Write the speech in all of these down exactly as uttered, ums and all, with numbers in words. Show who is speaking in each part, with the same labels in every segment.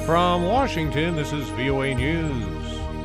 Speaker 1: From Washington, this is V O A News.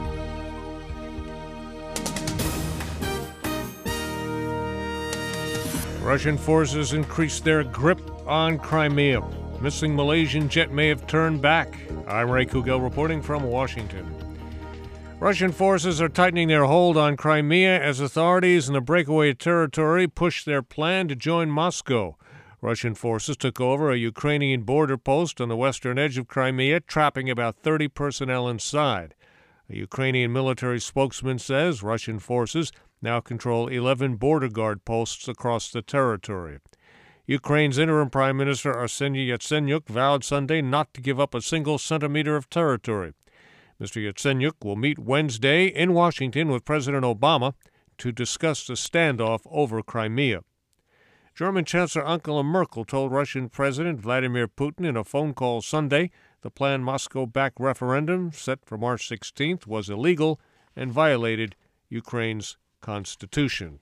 Speaker 1: Russian forces increased their grip on Crimea. Missing Malaysian jet may have turned back. I'm Ray Kugel reporting from Washington. Russian forces are tightening their hold on Crimea as authorities in the breakaway territory push their plan to join Moscow. Russian forces took over a Ukrainian border post on the western edge of Crimea, trapping about thirty personnel inside. A Ukrainian military spokesman says Russian forces now control eleven border guard posts across the territory. Ukraine's interim Prime Minister Arseniy Yatsenyuk vowed Sunday not to give up a single centimeter of territory. Mister Yatsenyuk will meet Wednesday in Washington with President Obama to discuss the standoff over Crimea. German Chancellor Angela Merkel told Russian President Vladimir Putin in a phone call Sunday the planned Moscow-backed referendum set for March sixteenth was illegal and violated Ukraine's constitution.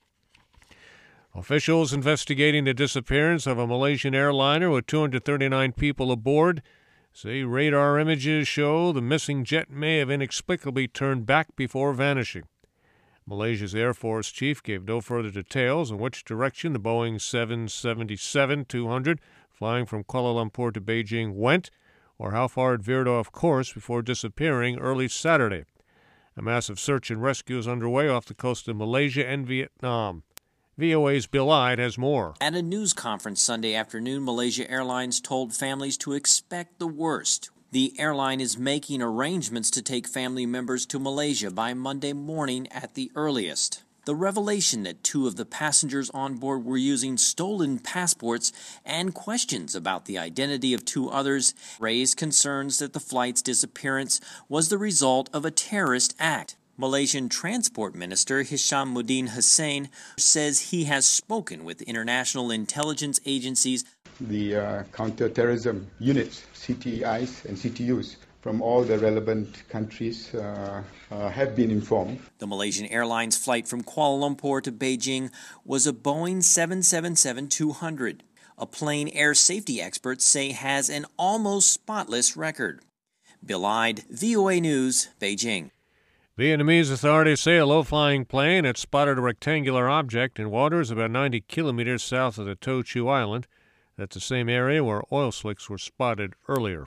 Speaker 1: Officials investigating the disappearance of a Malaysian airliner with two hundred thirty-nine people aboard say radar images show the missing jet may have inexplicably turned back before vanishing. Malaysia's Air Force chief gave no further details on which direction the Boeing seven seventy-seven two hundred flying from Kuala Lumpur to Beijing went or how far it veered off course before disappearing early Saturday. A massive search and rescue is underway off the coast of Malaysia and Vietnam. V O A's Bill Ide has more.
Speaker 2: At a news conference Sunday afternoon, Malaysia Airlines told families to expect the worst. The airline is making arrangements to take family members to Malaysia by Monday morning at the earliest. The revelation that two of the passengers on board were using stolen passports and questions about the identity of two others raised concerns that the flight's disappearance was the result of a terrorist act. Malaysian Transport Minister Hishammuddin Hussein says he has spoken with international intelligence agencies.
Speaker 3: The uh, counter-terrorism units, C T Is and C T Us, from all the relevant countries uh, uh, have been informed.
Speaker 2: The Malaysian Airlines flight from Kuala Lumpur to Beijing was a Boeing seven seventy-seven two hundred. A plane air safety experts say has an almost spotless record. Bill Ide, V O A News, Beijing.
Speaker 1: Vietnamese authorities say a low-flying plane had spotted a rectangular object in waters about ninety kilometers south of the To Chu Island. That's the same area where oil slicks were spotted earlier.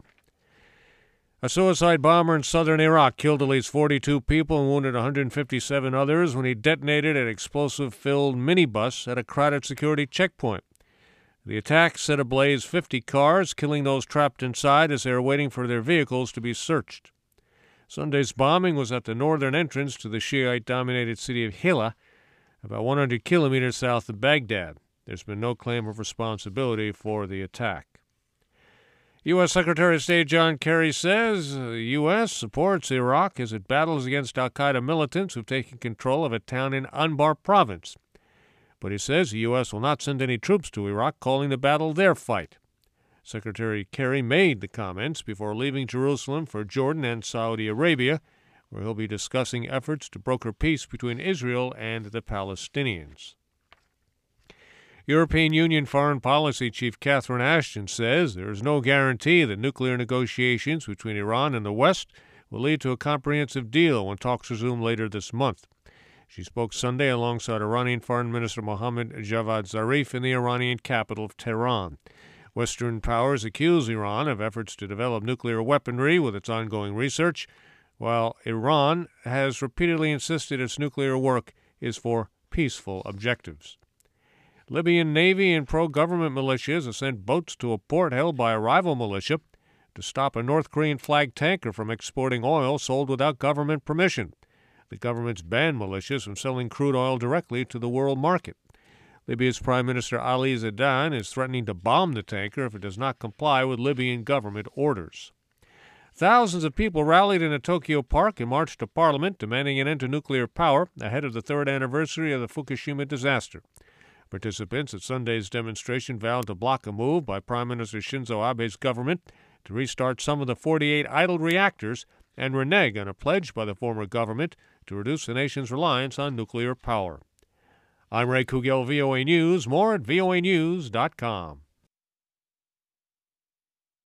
Speaker 1: A suicide bomber in southern Iraq killed at least forty-two people and wounded one hundred fifty-seven others when he detonated an explosive-filled minibus at a crowded security checkpoint. The attack set ablaze fifty cars, killing those trapped inside as they were waiting for their vehicles to be searched. Sunday's bombing was at the northern entrance to the Shiite-dominated city of Hilla, about one hundred kilometers south of Baghdad. There's been no claim of responsibility for the attack. U S. Secretary of State John Kerry says the U S supports Iraq as it battles against al-Qaeda militants who've taken control of a town in Anbar province. But he says the U S will not send any troops to Iraq, calling the battle their fight. Secretary Kerry made the comments before leaving Jerusalem for Jordan and Saudi Arabia, where he'll be discussing efforts to broker peace between Israel and the Palestinians. European Union Foreign Policy Chief Catherine Ashton says there is no guarantee that nuclear negotiations between Iran and the West will lead to a comprehensive deal when talks resume later this month. She spoke Sunday alongside Iranian Foreign Minister Mohammad Javad Zarif in the Iranian capital of Tehran. Western powers accuse Iran of efforts to develop nuclear weaponry with its ongoing research, while Iran has repeatedly insisted its nuclear work is for peaceful objectives. Libyan Navy and pro-government militias have sent boats to a port held by a rival militia to stop a North Korean flagged tanker from exporting oil sold without government permission. The government's banned militias from selling crude oil directly to the world market. Libya's Prime Minister Ali Zidane is threatening to bomb the tanker if it does not comply with Libyan government orders. Thousands of people rallied in a Tokyo park and marched to Parliament demanding an end to nuclear power ahead of the third anniversary of the Fukushima disaster. Participants at Sunday's demonstration vowed to block a move by Prime Minister Shinzo Abe's government to restart some of the forty-eight idled reactors and renege on a pledge by the former government to reduce the nation's reliance on nuclear power. I'm Ray Kugel, V O A News. More at V O A news dot com.